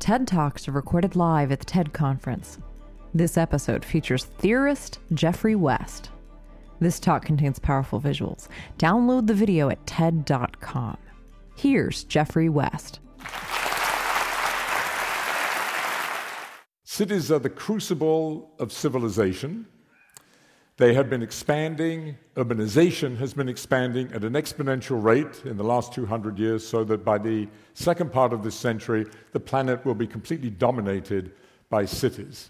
TED Talks are recorded live at the TED Conference. This episode features theorist Geoffrey West. This talk contains powerful visuals. Download the video at TED.com. Here's Geoffrey West. Cities are the crucible of civilization. They have been expanding. Urbanization has been expanding at an exponential rate in the last 200 years, so that by the second part of this century, the planet will be completely dominated by cities.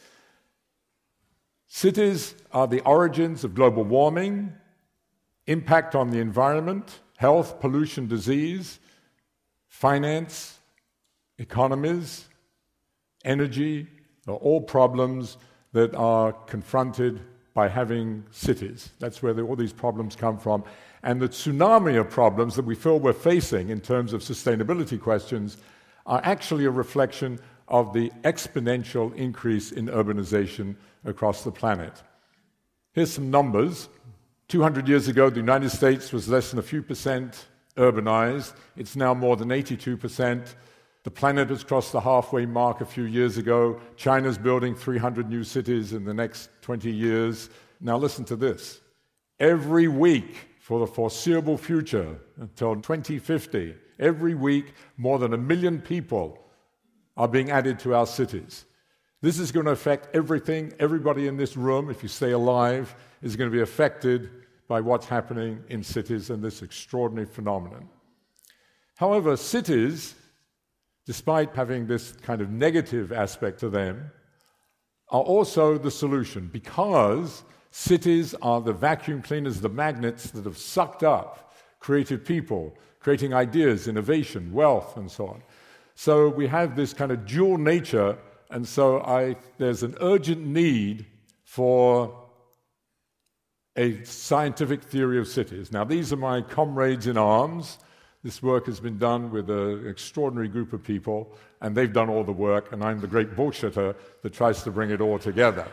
Cities are the origins of global warming, impact on the environment, health, pollution, disease, finance, economies, energy, are all problems that are confronted by having cities. That's where all these problems come from. And the tsunami of problems that we feel we're facing in terms of sustainability questions are actually a reflection of the exponential increase in urbanization across the planet. Here's some numbers. 200 years ago, the United States was less than a few percent urbanized. It's now more than 82%. The planet has crossed the halfway mark a few years ago. China's building 300 new cities in the next 20 years. Now listen to this. Every week for the foreseeable future, until 2050, every week more than 1 million people are being added to our cities. This is going to affect everything. Everybody in this room, if you stay alive, is going to be affected by what's happening in cities and this extraordinary phenomenon. However, cities, despite having this kind of negative aspect to them, are also the solution, because cities are the vacuum cleaners, the magnets that have sucked up creative people, creating ideas, innovation, wealth, and so on. So we have this kind of dual nature, and so there's an urgent need for a scientific theory of cities. Now, these are my comrades in arms. This work has been done with an extraordinary group of people, and they've done all the work, and I'm the great bullshitter that tries to bring it all together.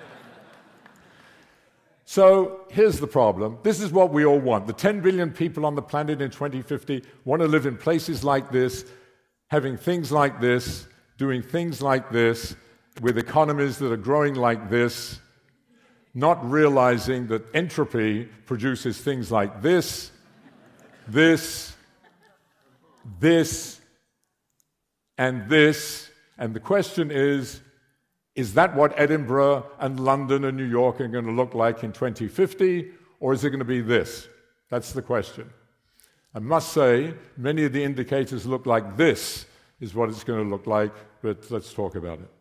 So here's the problem. This is what we all want. The 10 billion people on the planet in 2050 want to live in places like this, having things like this, doing things like this, with economies that are growing like this, not realizing that entropy produces things like this, and this. And the question is that what Edinburgh and London and New York are going to look like in 2050, or is it going to be this? That's the question. I must say, many of the indicators look like this is what it's going to look like, but let's talk about it.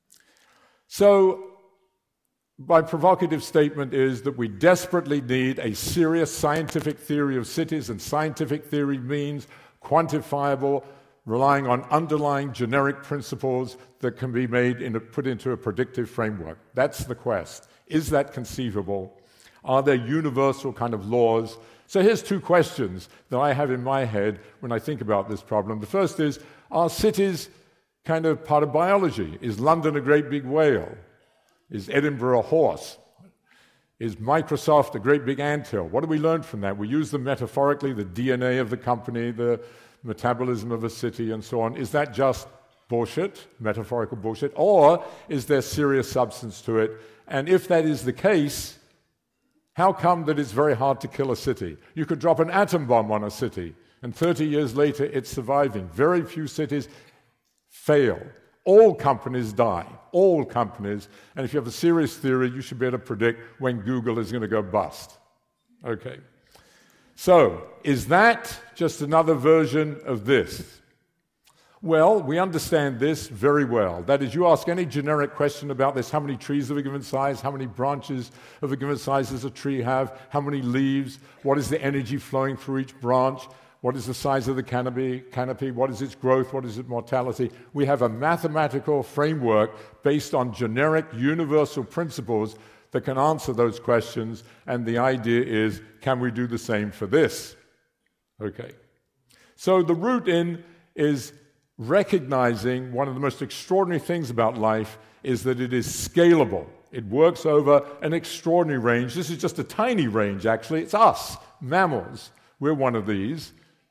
So, my provocative statement is that we desperately need a serious scientific theory of cities, and scientific theory means quantifiable, relying on underlying generic principles that can be put into a predictive framework. That's the quest. Is that conceivable? Are there universal kind of laws? So here's two questions that I have in my head when I think about this problem. The first is, are cities kind of part of biology? Is London a great big whale? Is Edinburgh a horse? Is Microsoft a great big anthill? What do we learn from that? We use them metaphorically, the DNA of the company, the metabolism of a city, and so on. Is that just bullshit, metaphorical bullshit? Or is there serious substance to it? And if that is the case, how come that it's very hard to kill a city? You could drop an atom bomb on a city, and 30 years later it's surviving. Very few cities fail. All companies die. All companies. And if you have a serious theory, you should be able to predict when Google is going to go bust. Okay. So, is that just another version of this? Well, we understand this very well. That is, you ask any generic question about this: how many trees of a given size, how many branches of a given size does a tree have, how many leaves, what is the energy flowing through each branch, what is the size of the canopy, what is its growth, what is its mortality. We have a mathematical framework based on generic universal principles that can answer those questions, and the idea is, can we do the same for this? Okay. So the root in is recognizing one of the most extraordinary things about life is that it is scalable. It works over an extraordinary range. This is just a tiny range, actually. It's us, mammals. We're one of these.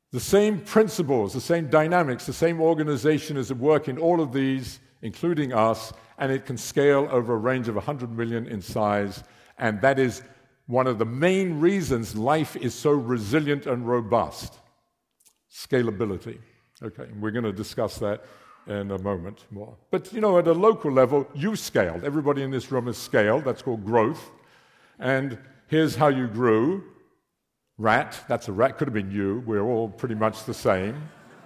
The same principles, the same dynamics, the same organization is at work in all of these, including us, and it can scale over a range of 100 million in size, and that is one of the main reasons life is so resilient and robust. Scalability. Okay, and we're going to discuss that in a moment more. But, at a local level, you've scaled. Everybody in this room has scaled. That's called growth. And here's how you grew. Rat, that's a rat, could have been you. We're all pretty much the same.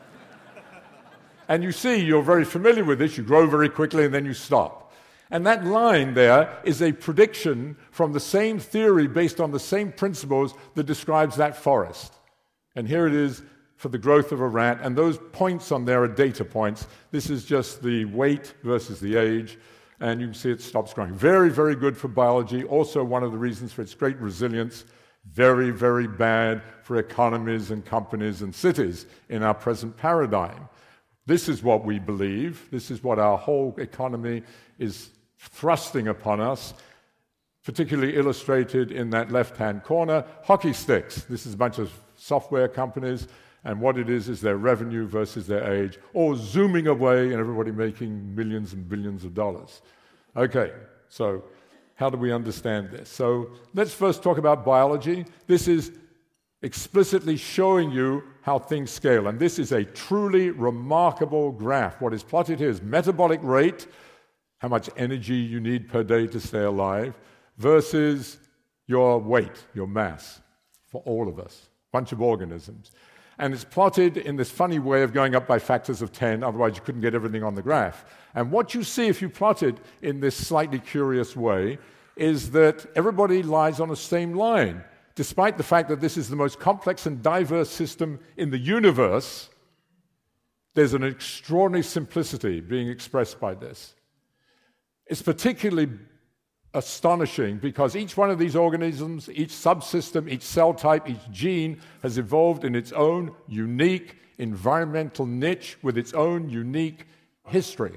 And you see, you're very familiar with this. You grow very quickly and then you stop. And that line there is a prediction from the same theory based on the same principles that describes that forest. And here it is for the growth of a rat, and those points on there are data points. This is just the weight versus the age, and you can see it stops growing. Very, very good for biology. Also one of the reasons for its great resilience. Very, very bad for economies and companies and cities in our present paradigm. This is what we believe. This is what our whole economy is thrusting upon us, particularly illustrated in that left-hand corner. Hockey sticks. This is a bunch of software companies, and what it is their revenue versus their age, all zooming away and everybody making millions and billions of dollars. Okay, so how do we understand this? So let's first talk about biology. This is explicitly showing you how things scale, and this is a truly remarkable graph. What is plotted here is metabolic rate, how much energy you need per day to stay alive, versus your weight, your mass, for all of us, bunch of organisms. And it's plotted in this funny way of going up by factors of 10, otherwise you couldn't get everything on the graph. And what you see if you plot it in this slightly curious way is that everybody lies on the same line. Despite the fact that this is the most complex and diverse system in the universe, there's an extraordinary simplicity being expressed by this. It's particularly astonishing because each one of these organisms, each subsystem, each cell type, each gene has evolved in its own unique environmental niche with its own unique history.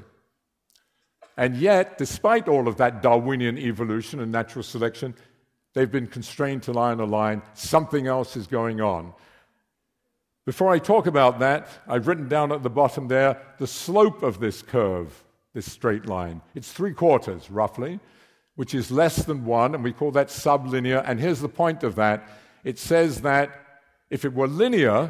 And yet, despite all of that Darwinian evolution and natural selection, they've been constrained to lie on a line. Something else is going on. Before I talk about that, I've written down at the bottom there the slope of this curve, this straight line. It's 3/4, roughly, which is less than 1, and we call that sublinear. And here's the point of that. It says that if it were linear,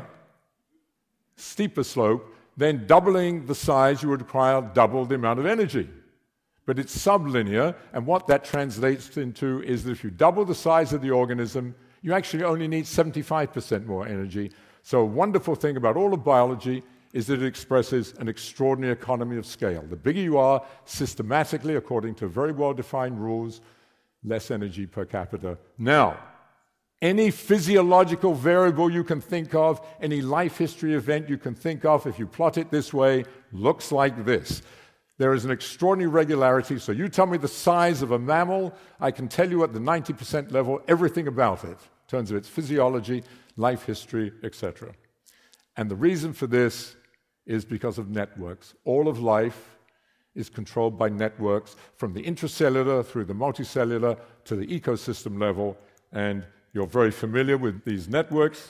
steeper slope, then doubling the size, you would require double the amount of energy. But it's sublinear, and what that translates into is that if you double the size of the organism, you actually only need 75% more energy. So a wonderful thing about all of biology is that it expresses an extraordinary economy of scale. The bigger you are, systematically, according to very well-defined rules, less energy per capita. Now, any physiological variable you can think of, any life history event you can think of, if you plot it this way, looks like this. There is an extraordinary regularity, so you tell me the size of a mammal, I can tell you at the 90% level everything about it, in terms of its physiology, life history, etc. And the reason for this is because of networks. All of life is controlled by networks, from the intracellular through the multicellular to the ecosystem level, and you're very familiar with these networks.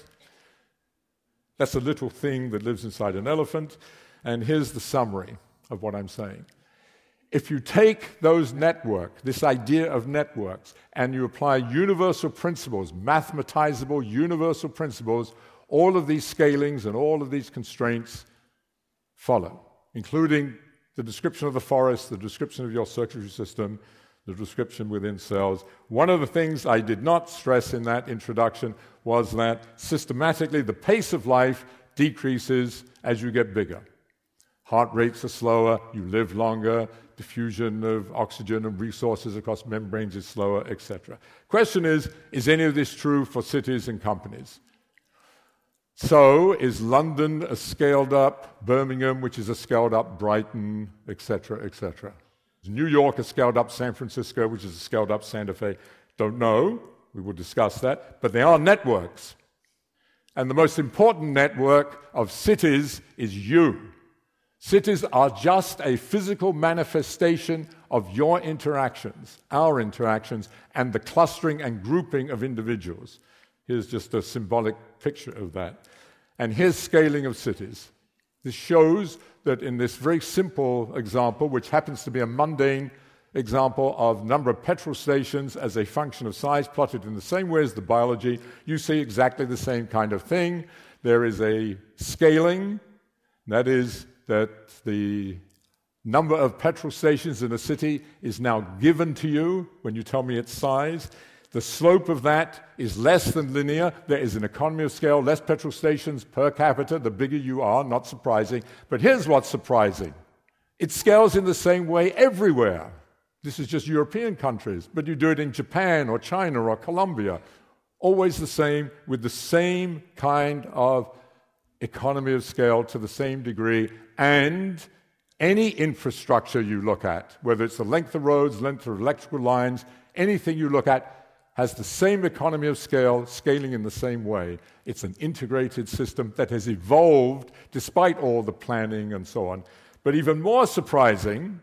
That's a little thing that lives inside an elephant, and here's the summary of what I'm saying. If you take those networks, this idea of networks, and you apply universal principles, mathematizable universal principles, all of these scalings and all of these constraints follow, including the description of the forest, the description of your circulatory system, the description within cells. One of the things I did not stress in that introduction was that systematically the pace of life decreases as you get bigger. Heart rates are slower, you live longer, diffusion of oxygen and resources across membranes is slower, etc. Question is any of this true for cities and companies? So, is London a scaled-up Birmingham, which is a scaled-up Brighton, etc., etc.? Is New York a scaled-up San Francisco, which is a scaled-up Santa Fe? Don't know. We will discuss that. But they are networks. And the most important network of cities is you. Cities are just a physical manifestation of your interactions, our interactions, and the clustering and grouping of individuals. Here's just a symbolic picture of that. And here's scaling of cities. This shows that in this very simple example, which happens to be a mundane example of number of petrol stations as a function of size plotted in the same way as the biology, you see exactly the same kind of thing. There is a scaling, that is that the number of petrol stations in a city is now given to you when you tell me its size. The slope of that is less than linear. There is an economy of scale, less petrol stations per capita, the bigger you are, not surprising. But here's what's surprising. It scales in the same way everywhere. This is just European countries, but you do it in Japan or China or Colombia. Always the same, with the same kind of economy of scale to the same degree. And any infrastructure you look at, whether it's the length of roads, length of electrical lines, anything you look at has the same economy of scale, scaling in the same way. It's an integrated system that has evolved despite all the planning and so on. But even more surprising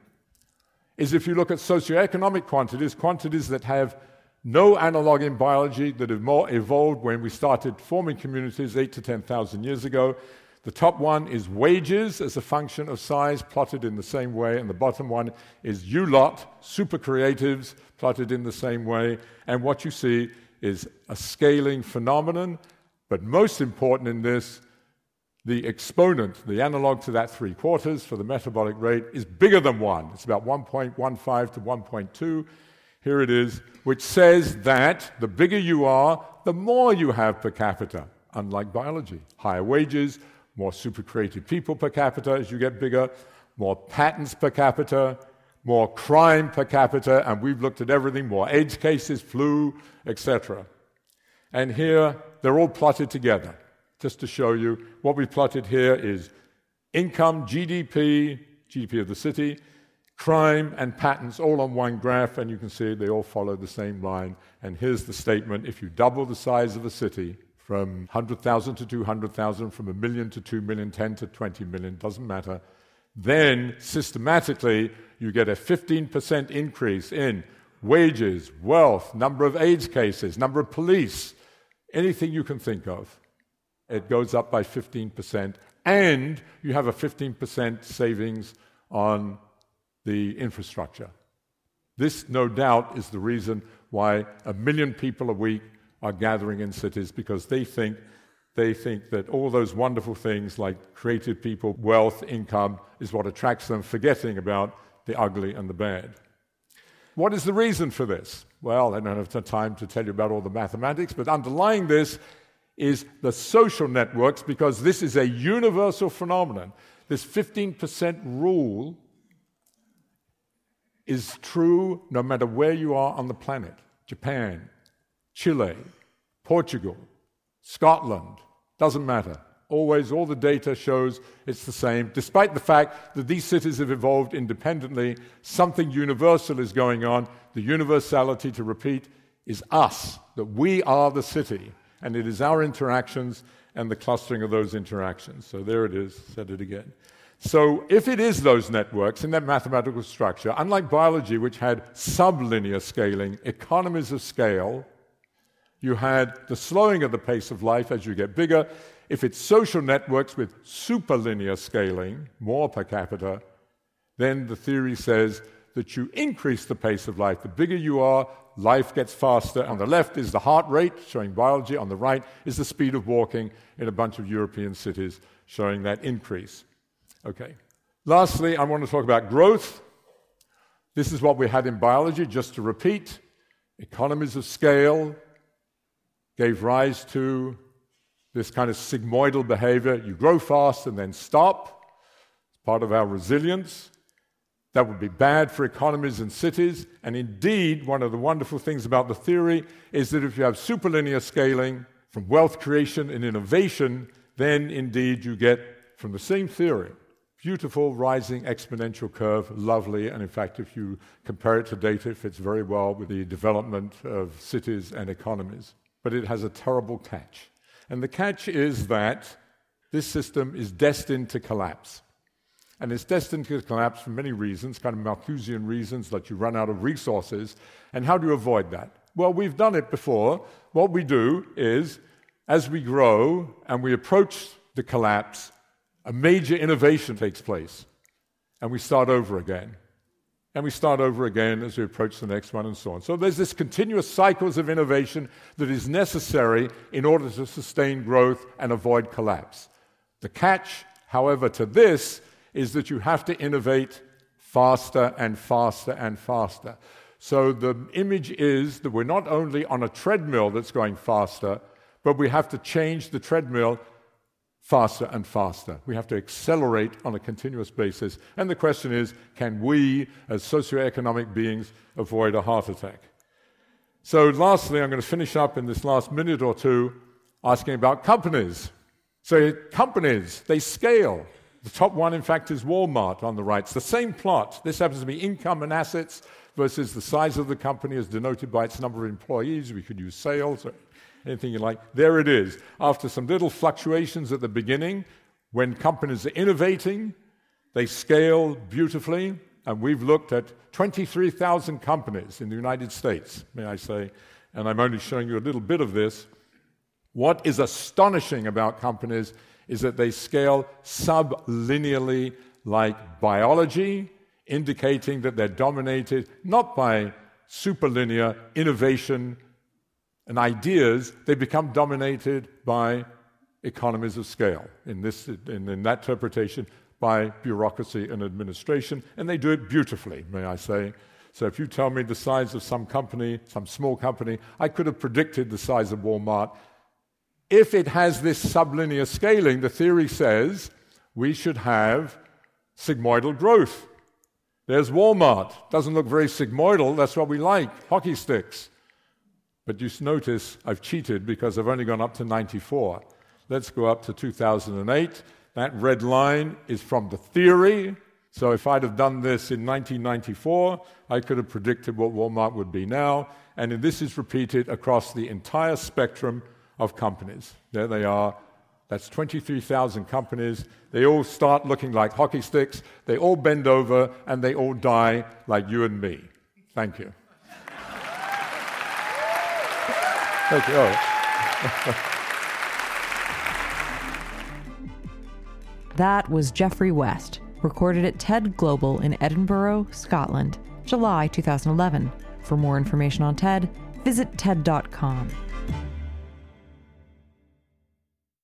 is if you look at socioeconomic quantities, quantities that have no analog in biology, that have more evolved when we started forming communities 8,000 to 10,000 years ago. The top one is wages as a function of size, plotted in the same way, and the bottom one is you lot, super creatives, plotted in the same way. And what you see is a scaling phenomenon, but most important in this, the exponent, the analog to that 3/4 for the metabolic rate, is bigger than 1. It's about 1.15 to 1.2. Here it is, which says that the bigger you are, the more you have per capita, unlike biology. Higher wages, more super creative people per capita as you get bigger, more patents per capita, more crime per capita, and we've looked at everything, more AIDS cases, flu, etc. And here, they're all plotted together. Just to show you, what we plotted here is income, GDP of the city, crime, and patents all on one graph, and you can see they all follow the same line. And here's the statement: if you double the size of a city, from 100,000 to 200,000, from 1 million to 2 million, 10 to 20 million, doesn't matter, then systematically you get a 15% increase in wages, wealth, number of AIDS cases, number of police, anything you can think of. It goes up by 15%, and you have a 15% savings on the infrastructure. This, no doubt, is the reason why 1 million people a week are gathering in cities, because they think that all those wonderful things like creative people, wealth, income is what attracts them, forgetting about the ugly and the bad. What is the reason for this? Well, I don't have time to tell you about all the mathematics, but underlying this is the social networks, because this is a universal phenomenon. This 15% rule is true no matter where you are on the planet. Japan, Chile, Portugal, Scotland, doesn't matter. Always, all the data shows it's the same. Despite the fact that these cities have evolved independently, something universal is going on. The universality, to repeat, is us, that we are the city, and it is our interactions and the clustering of those interactions. So there it is, said it again. So if it is those networks in that mathematical structure, unlike biology, which had sublinear scaling, economies of scale, you had the slowing of the pace of life as you get bigger. If it's social networks with superlinear scaling, more per capita, then the theory says that you increase the pace of life. The bigger you are, life gets faster. On the left is the heart rate, showing biology. On the right is the speed of walking in a bunch of European cities, showing that increase. Okay. Lastly, I want to talk about growth. This is what we had in biology, just to repeat. Economies of scale gave rise to this kind of sigmoidal behavior. You grow fast and then stop. It's part of our resilience. That would be bad for economies and cities. And indeed, one of the wonderful things about the theory is that if you have superlinear scaling from wealth creation and innovation, then indeed you get, from the same theory, beautiful rising exponential curve, lovely, and in fact, if you compare it to data, it fits very well with the development of cities and economies. But it has a terrible catch. And the catch is that this system is destined to collapse. And it's destined to collapse for many reasons, kind of Malthusian reasons, that you run out of resources. And how do you avoid that? Well, we've done it before. What we do is, as we grow and we approach the collapse, a major innovation takes place, and we start over again. And we start over again as we approach the next one and so on. So there's this continuous cycles of innovation that is necessary in order to sustain growth and avoid collapse. The catch, however, to this is that you have to innovate faster and faster and faster. So the image is that we're not only on a treadmill that's going faster, but we have to change the treadmill faster and faster. We have to accelerate on a continuous basis. And the question is, can we, as socioeconomic beings, avoid a heart attack? So lastly, I'm going to finish up in this last minute or two asking about companies. So companies, they scale. The top one, in fact, is Walmart on the right. It's the same plot. This happens to be income and assets versus the size of the company as denoted by its number of employees. We could use sales or anything you like. There it is. After some little fluctuations at the beginning, when companies are innovating, they scale beautifully. And we've looked at 23,000 companies in the United States, may I say, and I'm only showing you a little bit of this. What is astonishing about companies is that they scale sublinearly like biology, indicating that they're dominated not by superlinear innovation and ideas, they become dominated by economies of scale, in that interpretation, by bureaucracy and administration, and they do it beautifully, may I say. So if you tell me the size of some company, some small company, I could have predicted the size of Walmart. If it has this sublinear scaling, the theory says we should have sigmoidal growth. There's Walmart. Doesn't look very sigmoidal. That's what we like, hockey sticks. But you notice I've cheated because I've only gone up to 94. Let's go up to 2008. That red line is from the theory. So if I'd have done this in 1994, I could have predicted what Walmart would be now. And this is repeated across the entire spectrum of companies. There they are. That's 23,000 companies. They all start looking like hockey sticks. They all bend over, and they all die like you and me. Thank you. Thank you. That was Geoffrey West, recorded at TED Global in Edinburgh, Scotland, July 2011. For more information on TED, visit TED.com.